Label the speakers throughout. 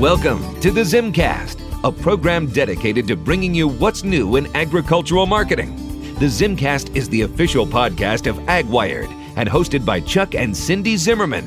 Speaker 1: Welcome to the Zimcast, a program dedicated to bringing you what's new in agricultural marketing. The Zimcast is the official podcast of AgWired and hosted by Chuck and Cindy Zimmerman.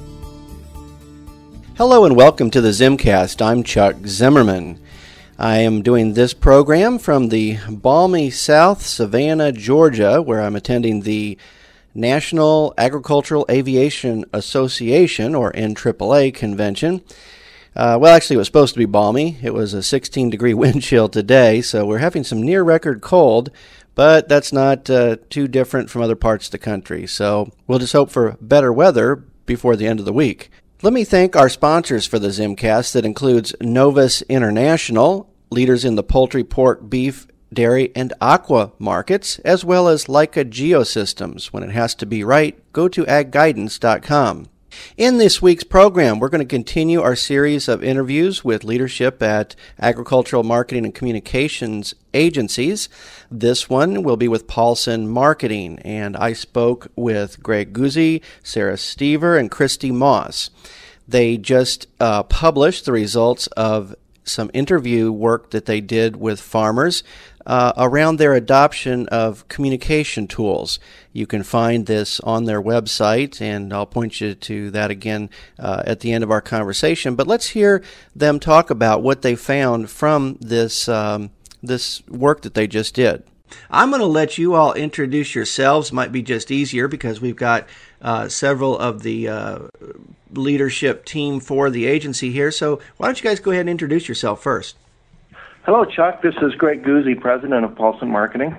Speaker 2: Hello and welcome to the Zimcast. I'm Chuck Zimmerman. I am doing this program from the balmy South Savannah, Georgia, where I'm attending the National Agricultural Aviation Association, or NAAA, convention. Actually, it was supposed to be balmy. It was a 16-degree wind chill today, so we're having some near-record cold, but that's not too different from other parts of the country. So we'll just hope for better weather before the end of the week. Let me thank our sponsors for the Zimcast. That includes Novus International, leaders in the poultry, pork, beef, dairy, and aqua markets, as well as Leica Geosystems. When it has to be right, go to agguidance.com. In this week's program, we're going to continue our series of interviews with leadership at agricultural marketing and communications agencies. This one will be with Paulson Marketing, and I spoke with Greg Guzzi, Sarah Stever, and Christy Moss. They just published the results of some interview work that they did with farmers around their adoption of communication tools. You can find this on their website, and I'll point you to that again at the end of our conversation. But let's hear them talk about what they found from this this work that they just did. I'm going to let you all introduce yourselves. Might be just easier because we've got several of the leadership team for the agency here. So why don't you guys go ahead and introduce yourself first?
Speaker 3: Hello, Chuck. This is Greg Guzzi, President of Paulson Marketing.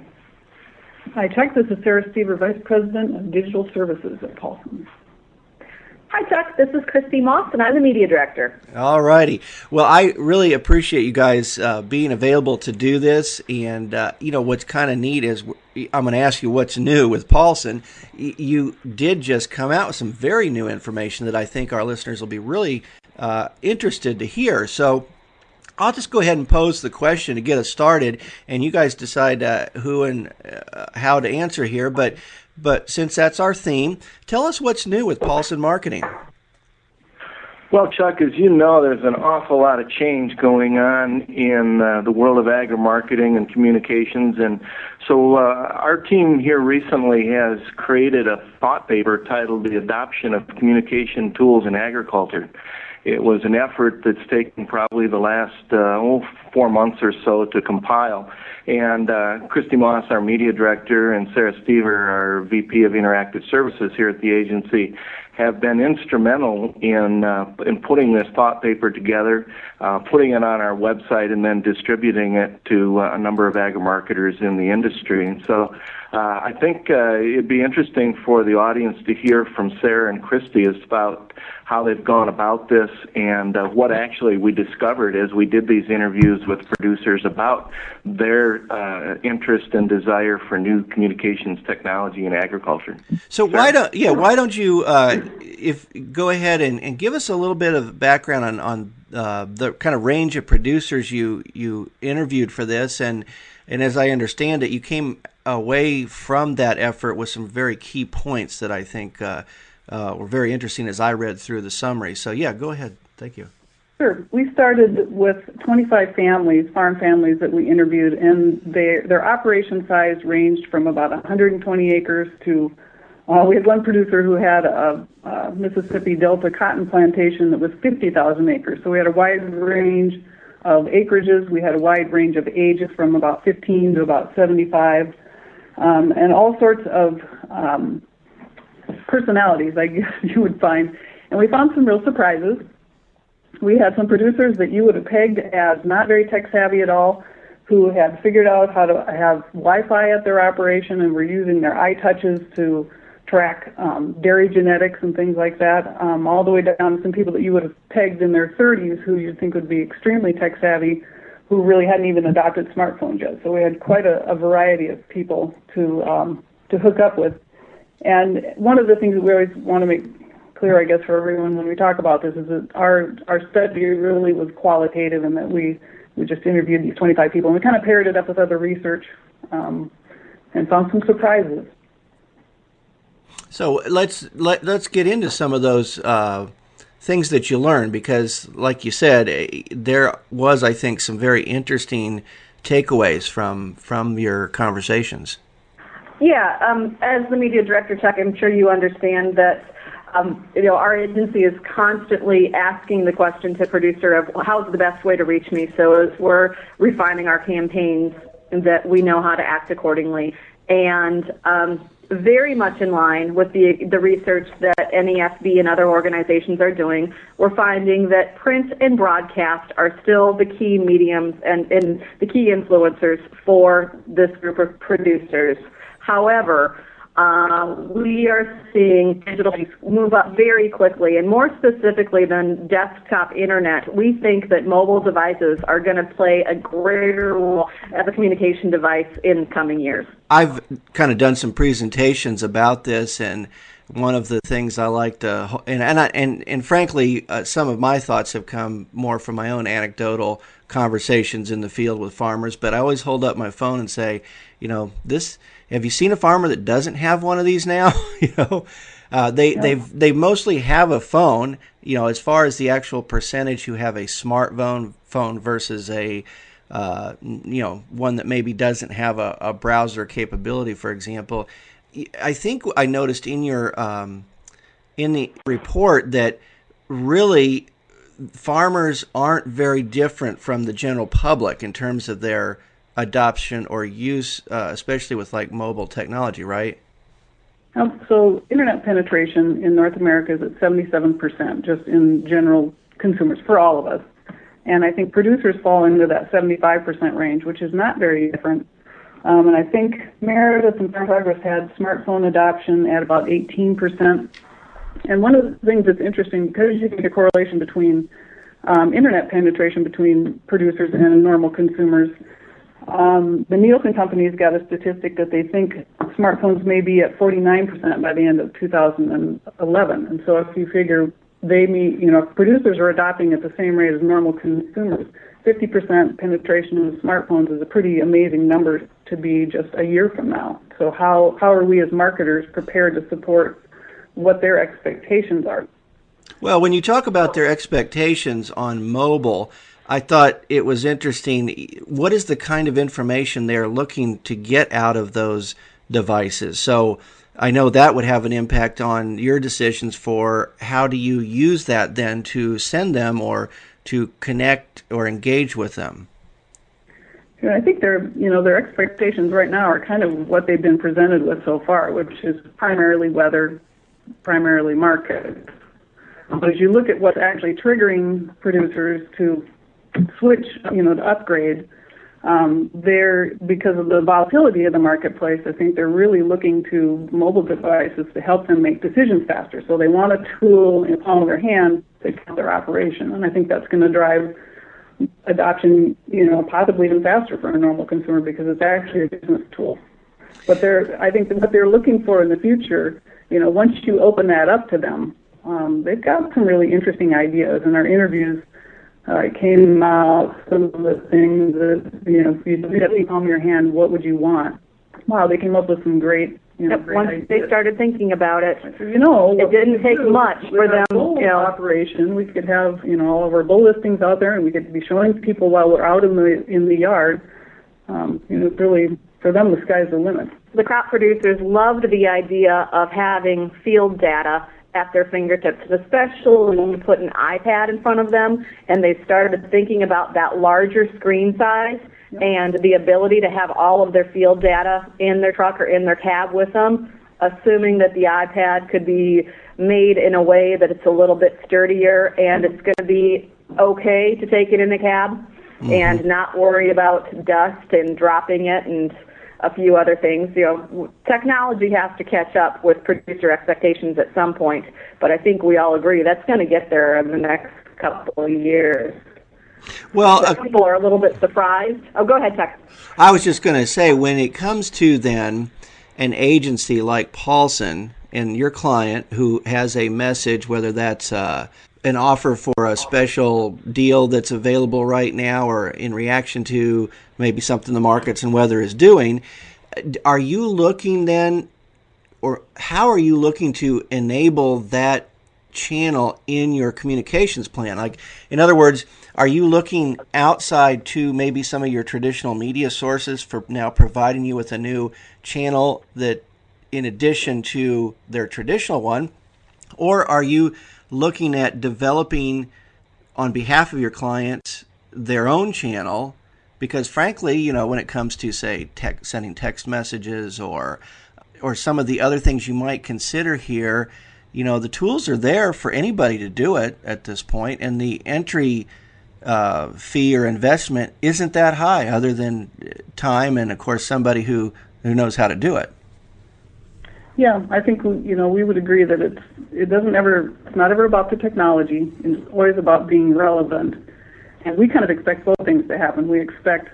Speaker 4: Hi, Chuck. This is Sarah Stever, Vice President of Digital Services at Paulson.
Speaker 5: Hi, Chuck. This is Christy Moss, and I'm the Media Director.
Speaker 2: All righty. Well, I really appreciate you guys being available to do this. And, what's kind of neat is I'm going to ask you what's new with Paulson. You did just come out with some very new information that I think our listeners will be really interested to hear. So I'll just go ahead and pose the question to get us started, and you guys decide who and how to answer here. But since that's our theme, tell us what's new with Paulson Marketing.
Speaker 3: Well, Chuck, as you know, there's an awful lot of change going on in the world of agri-marketing and communications. And so our team here recently has created a thought paper titled The Adoption of Communication Tools in Agriculture. It was an effort that's taken probably the last 4 months or so to compile. And Christy Moss, our Media Director, and Sarah Stever, our VP of Interactive Services here at the agency, have been instrumental in putting this thought paper together, putting it on our website, and then distributing it to a number of agri-marketers in the industry. And so I think it'd be interesting for the audience to hear from Sarah and Christy about how they've gone about this and what actually we discovered as we did these interviews with producers about their interest and desire for new communications technology in agriculture.
Speaker 2: So why don't you go ahead and give us a little bit of background on the kind of range of producers you interviewed for this, and as I understand it, you came away from that effort with some very key points that I think were very interesting as I read through the summary. So yeah, go ahead. Thank you.
Speaker 4: Sure. We started with 25 families, farm families that we interviewed, and their operation size ranged from about 120 acres to, we had one producer who had a Mississippi Delta cotton plantation that was 50,000 acres. So we had a wide range of acreages. We had a wide range of ages from about 15 to about 75, and all sorts of personalities, I guess you would find. And we found some real surprises. We had some producers that you would have pegged as not very tech-savvy at all, who had figured out how to have Wi-Fi at their operation and were using their iTouches to track dairy genetics and things like that, all the way down to some people that you would have pegged in their 30s who you'd think would be extremely tech-savvy, who really hadn't even adopted smartphones yet. So we had quite a variety of people to hook up with. And one of the things that we always want to make clear, I guess, for everyone when we talk about this is that our study really was qualitative and that we just interviewed these 25 people. And we kind of paired it up with other research and found some surprises.
Speaker 2: So let's get into some of those things that you learned? Because, like you said, there was, I think, some very interesting takeaways from your conversations.
Speaker 4: Yeah, as the media director, Chuck, I'm sure you understand that our agency is constantly asking the question to producer of how's the best way to reach me. So as we're refining our campaigns, that we know how to act accordingly. And very much in line with the research that NESB and other organizations are doing, we're finding that print and broadcast are still the key mediums and the key influencers for this group of producers. However, we are seeing digital move up very quickly, and more specifically than desktop internet, we think that mobile devices are going to play a greater role as a communication device in coming years.
Speaker 2: I've kind of done some presentations about this, and one of the things I like to, and frankly, some of my thoughts have come more from my own anecdotal conversations in the field with farmers, but I always hold up my phone and say, have you seen a farmer that doesn't have one of these now? They mostly have a phone. As far as the actual percentage who have a smartphone versus a one that maybe doesn't have a browser capability, for example. I think I noticed in your in the report that really farmers aren't very different from the general public in terms of their adoption or use, especially with like mobile technology, right?
Speaker 4: So internet penetration in North America is at 77%, just in general consumers, for all of us. And I think producers fall into that 75% range, which is not very different. And I think Meredith and Farm Progress had smartphone adoption at about 18%. And one of the things that's interesting, because you can get a correlation between internet penetration between producers and normal consumers, the Nielsen company's got a statistic that they think smartphones may be at 49% by the end of 2011. And so if you figure producers are adopting at the same rate as normal consumers, 50% penetration of smartphones is a pretty amazing number to be just a year from now. So how are we as marketers prepared to support what their expectations are?
Speaker 2: Well, when you talk about their expectations on mobile, I thought it was interesting. What is the kind of information they're looking to get out of those devices? So I know that would have an impact on your decisions for how do you use that then to send them or to connect or engage with them.
Speaker 4: Yeah, I think their expectations right now are kind of what they've been presented with so far, which is primarily weather, primarily market. But as you look at what's actually triggering producers to switch, to upgrade, because of the volatility of the marketplace, I think they're really looking to mobile devices to help them make decisions faster. So they want a tool in the palm of their hand to count their operation, and I think that's going to drive adoption, possibly even faster for a normal consumer because it's actually a business tool. But I think that what they're looking for in the future, once you open that up to them, they've got some really interesting ideas. In our interviews, it came out some of the things that, if you had the palm of your hand, what would you want? Wow, they came up with some great, great
Speaker 5: once
Speaker 4: ideas.
Speaker 5: they started thinking about it,
Speaker 4: it
Speaker 5: didn't take much for them.
Speaker 4: Operation, we could have, all of our bull listings out there, and we could be showing people while we're out in the yard. Really, for them, the sky's the limit.
Speaker 5: The crop producers loved the idea of having field data at their fingertips, especially when you put an iPad in front of them and they started thinking about that larger screen size and the ability to have all of their field data in their truck or in their cab with them, assuming that the iPad could be made in a way that it's a little bit sturdier and it's going to be okay to take it in the cab and not worry about dust and dropping it and a few other things. Technology has to catch up with producer expectations at some point, but I think we all agree that's going to get there in the next couple of years.
Speaker 2: Well,
Speaker 5: people are a little bit surprised. Oh, go ahead, Chuck.
Speaker 2: I was just going to say, when it comes to then an agency like Paulson and your client who has a message, whether that's an offer for a special deal that's available right now or in reaction to maybe something the markets and weather is doing, are you looking then, or how are you looking to enable that channel in your communications plan? Like, in other words, are you looking outside to maybe some of your traditional media sources for now providing you with a new channel that, in addition to their traditional one, or are you looking at developing on behalf of your clients their own channel? Because frankly, when it comes to, say, sending text messages or some of the other things you might consider here, the tools are there for anybody to do it at this point, and the entry fee or investment isn't that high, other than time and, of course, somebody who knows how to do it.
Speaker 4: Yeah, I think we would agree that it's not ever about the technology. It's always about being relevant, and we kind of expect both things to happen. We expect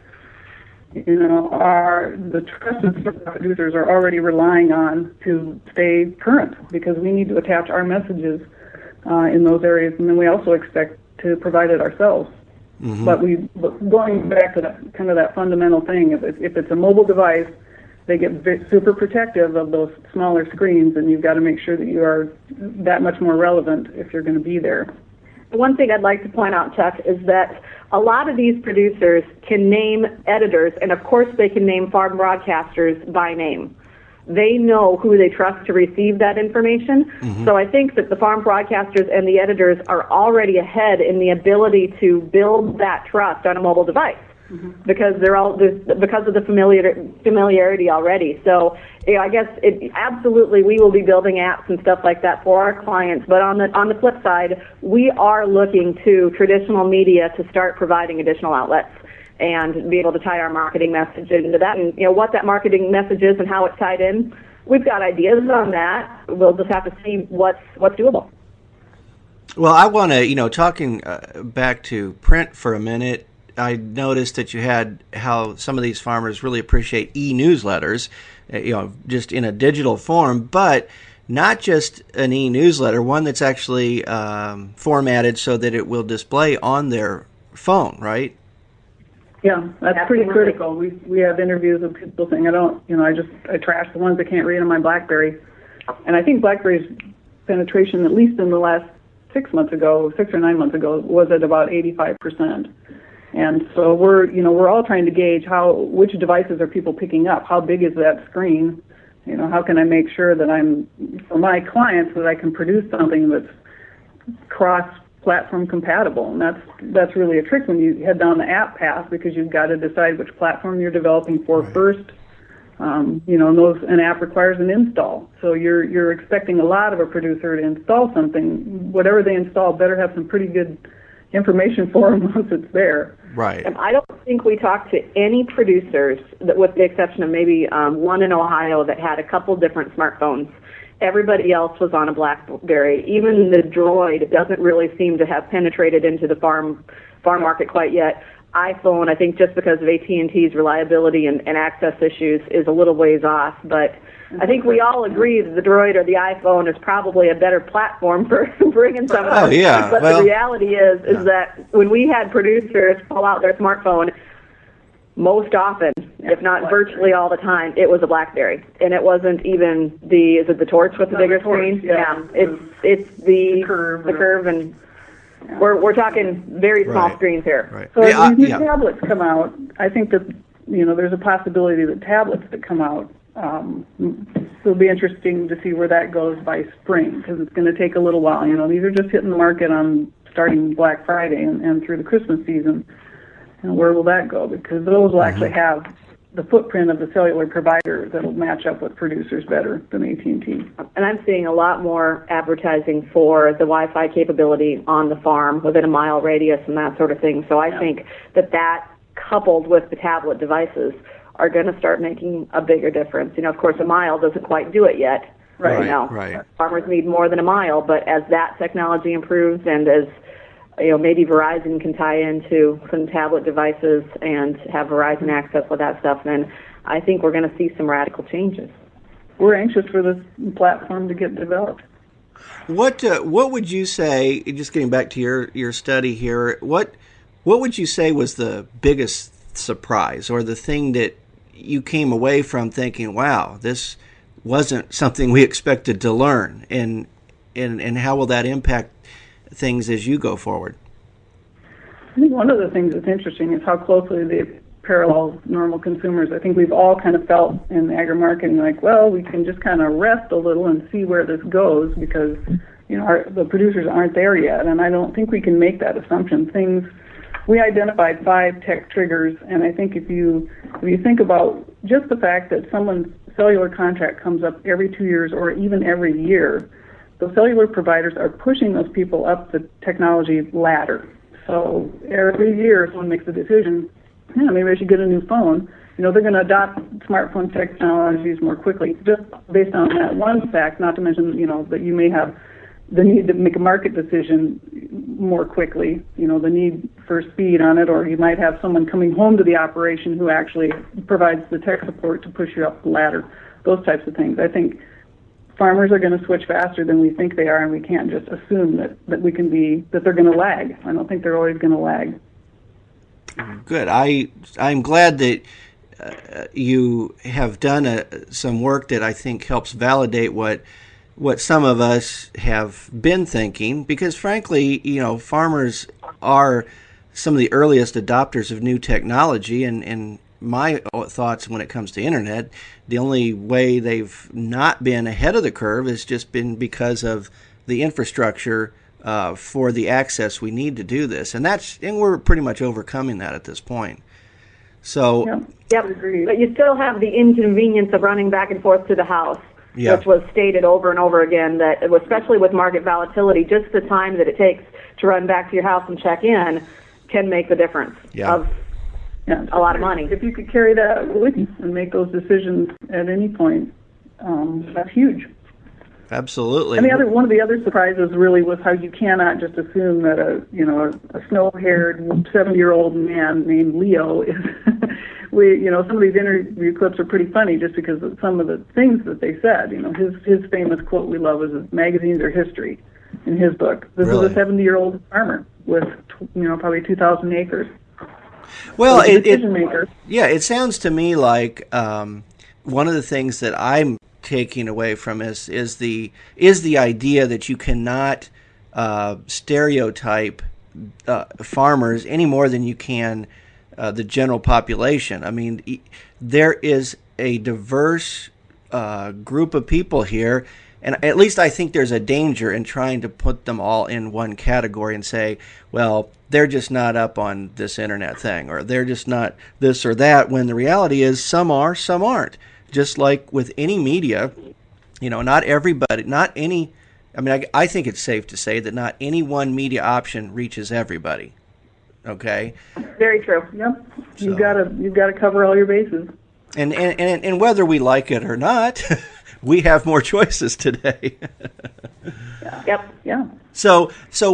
Speaker 4: the trusted producers are already relying on to stay current, because we need to attach our messages in those areas, and then we also expect to provide it ourselves. Mm-hmm. But going back to that fundamental thing, if it's a mobile device, they get super protective of those smaller screens, and you've got to make sure that you are that much more relevant if you're going to be there.
Speaker 5: One thing I'd like to point out, Chuck, is that a lot of these producers can name editors, and of course they can name farm broadcasters by name. They know who they trust to receive that information. Mm-hmm. So I think that the farm broadcasters and the editors are already ahead in the ability to build that trust on a mobile device. Mm-hmm. Because because of the familiarity already. So I guess absolutely we will be building apps and stuff like that for our clients. But on the flip side, we are looking to traditional media to start providing additional outlets and be able to tie our marketing message into that. And what that marketing message is and how it's tied in, we've got ideas on that. We'll just have to see what's doable.
Speaker 2: Well, I want to talking back to print for a minute. I noticed that you had how some of these farmers really appreciate e-newsletters, just in a digital form, but not just an e-newsletter, one that's actually formatted so that it will display on their phone, right?
Speaker 4: Yeah, that's pretty critical. We have interviews with people saying, I trash the ones that can't read on my BlackBerry. And I think BlackBerry's penetration, at least in the last 6 or 9 months ago, was at about 85%. And so we're all trying to gauge which devices are people picking up, how big is that screen, how can I make sure that for my clients, that I can produce something that's cross-platform compatible. And that's really a trick when you head down the app path, because you've got to decide which platform you're developing for first. An app requires an install, so you're expecting a lot of a producer to install something. Whatever they install better have some pretty good information for them once it's there.
Speaker 2: Right.
Speaker 5: I don't think we talked to any producers, with the exception of maybe one in Ohio that had a couple different smartphones. Everybody else was on a BlackBerry. Even the Droid doesn't really seem to have penetrated into the farm market quite yet. iPhone, I think just because of AT&T's reliability and access issues, is a little ways off, but I think we all agree that the Droid or the iPhone is probably a better platform for bringing some of that.
Speaker 2: Oh, yeah.
Speaker 5: But the reality is that when we had producers pull out their smartphone, most often, if not virtually all the time, it was a BlackBerry. And it wasn't even is it the Torch with the bigger screen?
Speaker 4: Yeah.
Speaker 5: It's the curve, and we're talking very small screens here.
Speaker 2: Right.
Speaker 4: So as these new tablets come out, I think that there's a possibility that tablets that come out, it'll be interesting to see where that goes by spring, because it's going to take a little while. These are just hitting the market on starting Black Friday and through the Christmas season. And where will that go? Because those will actually have the footprint of the cellular provider that will match up with producers better than AT&T.
Speaker 5: And I'm seeing a lot more advertising for the Wi-Fi capability on the farm within a mile radius and that sort of thing. So I think that coupled with the tablet devices are going to start making a bigger difference. Of course, a mile doesn't quite do it yet.
Speaker 2: Right.
Speaker 5: Farmers need more than a mile, but as that technology improves and as maybe Verizon can tie into some tablet devices and have Verizon access with that stuff, then I think we're going to see some radical changes.
Speaker 4: We're anxious for this platform to get developed.
Speaker 2: What would you say, just getting back to your study here, what would you say was the biggest surprise, or the thing that you came away from thinking, wow, this wasn't something we expected to learn? And and how will that impact things as you go forward?
Speaker 4: I think one of the things that's interesting is how closely they parallel normal consumers. I think we've all kind of felt in agri-marketing like, well, we can just kind of rest a little and see where this goes because, the producers aren't there yet. And I don't think we can make that assumption. We identified 5 tech triggers, and I think if you think about just the fact that someone's cellular contract comes up every 2 years or even every year, the cellular providers are pushing those people up the technology ladder. So every year someone makes a decision, maybe I should get a new phone. They're going to adopt smartphone technologies more quickly, just based on that one fact, not to mention, that you may have the need to make a market decision more quickly, the need for speed on it, or you might have someone coming home to the operation who actually provides the tech support to push you up the ladder, those types of things. I think farmers are going to switch faster than we think they are, and we can't just assume that they're going to lag. I don't think they're always going to lag.
Speaker 2: Good. I'm glad that you have done some work that I think helps validate what some of us have been thinking, because frankly, farmers are some of the earliest adopters of new technology, and my thoughts when it comes to internet, the only way they've not been ahead of the curve has just been because of the infrastructure for the access we need to do this, and we're pretty much overcoming that at this point. So,
Speaker 5: yep, agreed. But you still have the inconvenience of running back and forth to the house.
Speaker 2: Yeah.
Speaker 5: Which was stated over and over again, that especially with market volatility, just the time that it takes to run back to your house and check in can make the difference of a lot of money.
Speaker 4: If you could carry that with you and make those decisions at any point, that's huge.
Speaker 2: Absolutely.
Speaker 4: And one of the other surprises really was how you cannot just assume that a snow-haired 70-year-old man named Leo is. Some of these interview clips are pretty funny just because of some of the things that they said. His famous quote we love is, "Magazines are history." In his book, this is a 70-year-old farmer with probably 2,000 acres.
Speaker 2: Well,
Speaker 4: decision maker.
Speaker 2: Yeah, it sounds to me like one of the things that I'm taking away from is the idea that you cannot stereotype farmers any more than you can the general population. I mean, there is a diverse group of people here, and at least I think there's a danger in trying to put them all in one category and say, well, they're just not up on this internet thing, or they're just not this or that, when the reality is some are, some aren't. Just like with any media, not everybody, I think it's safe to say that not any one media option reaches everybody. Okay.
Speaker 5: Very true.
Speaker 4: Yep. You've got to cover all your bases.
Speaker 2: And whether we like it or not, we have more choices today.
Speaker 5: Yep.
Speaker 4: Yeah.
Speaker 2: So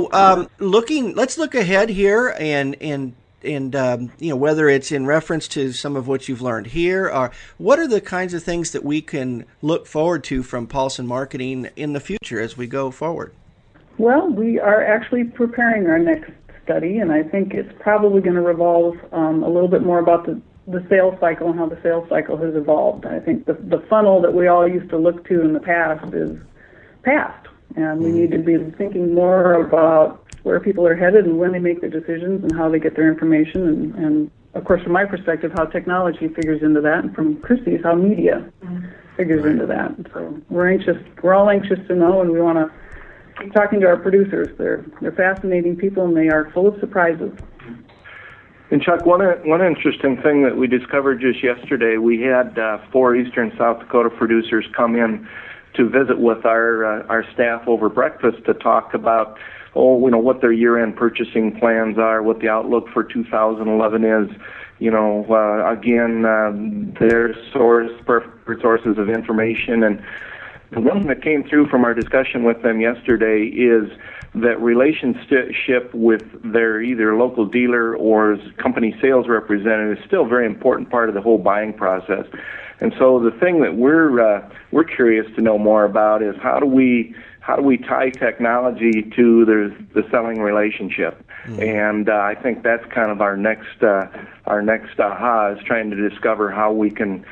Speaker 2: let's look ahead here and whether it's in reference to some of what you've learned here, or what are the kinds of things that we can look forward to from Paulson Marketing in the future as we go forward?
Speaker 4: Well, we are actually preparing our next study, and I think it's probably going to revolve a little bit more about the sales cycle and how the sales cycle has evolved. I think the funnel that we all used to look to in the past is past, and we need to be thinking more about where people are headed and when they make their decisions and how they get their information, and of course, from my perspective, how technology figures into that, and from Christy's, how media figures into that. So we're all anxious to know, and we want to keep talking to our producers. They're fascinating people, and they are full of surprises.
Speaker 3: And Chuck, one interesting thing that we discovered just yesterday, we had 4 Eastern South Dakota producers come in to visit with our staff over breakfast to talk about what their year-end purchasing plans are, what the outlook for 2011 is. Their preferred sources of information. And the one that came through from our discussion with them yesterday is that relationship with their either local dealer or company sales representative is still a very important part of the whole buying process. And so the thing that we're curious to know more about is how do we tie technology to the selling relationship? And I think that's kind of our next aha, is trying to discover how we can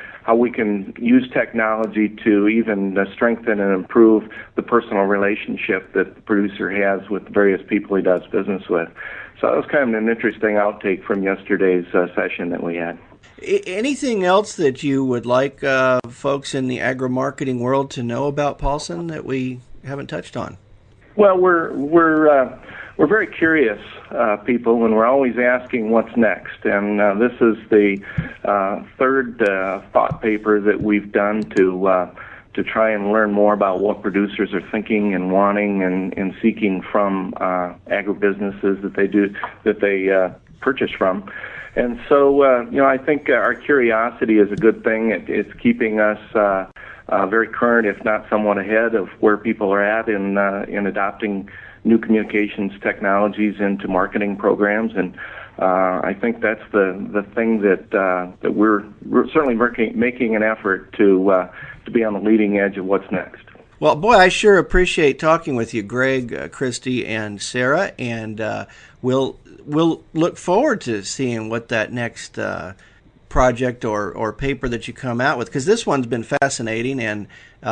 Speaker 3: use technology to even strengthen and improve the personal relationship that the producer has with the various people he does business with. So that was kind of an interesting outtake from yesterday's session that we had.
Speaker 2: Anything else that you would like folks in the agri-marketing world to know about Paulson that we haven't touched on?
Speaker 3: Well, we're very curious people, and we're always asking what's next. And this is the third thought paper that we've done to try and learn more about what producers are thinking and wanting and seeking from agribusinesses that they purchase from. And so, I think our curiosity is a good thing. It's keeping us very current, if not somewhat ahead of where people are at in adopting new communications technologies into marketing programs. And I think that's the thing that we're certainly making an effort to be on the leading edge of what's next.
Speaker 2: Well, boy, I sure appreciate talking with you, Greg, Christy, and Sarah, and we'll look forward to seeing what that next project or paper that you come out with, because this one's been fascinating, and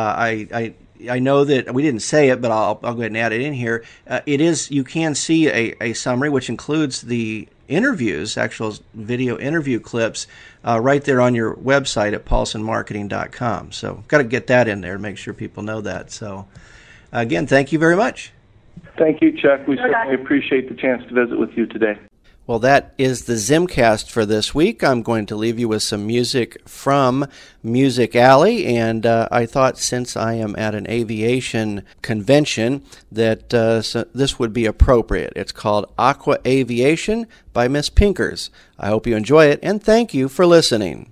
Speaker 2: I know that we didn't say it, but I'll go ahead and add it in here. It is, you can see a summary which includes the interviews, actual video interview clips, right there on your website at paulsonmarketing.com. So got to get that in there to make sure people know that. So again, thank you very much.
Speaker 3: Thank you, Chuck. We certainly appreciate the chance to visit with you today.
Speaker 2: Well, that is the Zimcast for this week. I'm going to leave you with some music from Music Alley, and I thought, since I am at an aviation convention, that this would be appropriate. It's called Aqua Aviation by Miss Pinkers. I hope you enjoy it, and thank you for listening.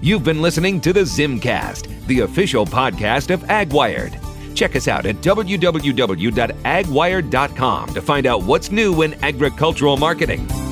Speaker 1: You've been listening to the Zimcast, the official podcast of AgWired. Check us out at www.agwired.com to find out what's new in agricultural marketing.